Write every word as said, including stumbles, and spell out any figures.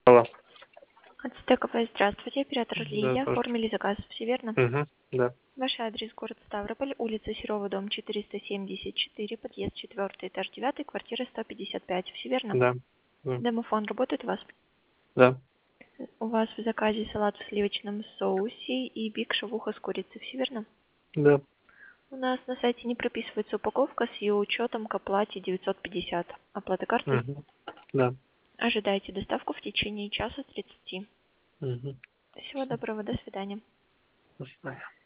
Алло. Ацтековая, здравствуйте, оператор Да, Лилия. здравствуйте. Оформили заказ, все верно? Угу, да, Ваш адрес город Ставрополь, улица Серова, дом четыреста семьдесят четыре, подъезд четвертый, этаж девятый, квартира сто пятьдесят пять, все верно? да, да, Домофон работает у вас? да, У вас в заказе салат в сливочном соусе и биг шавуха с курицей, все верно? да. У нас на сайте не прописывается упаковка с ее учетом к оплате девятьсот пятьдесят. Оплата картой? Угу, да. Ожидайте доставку в течение часа тридцати. Угу. Всего доброго, до свидания. До свидания.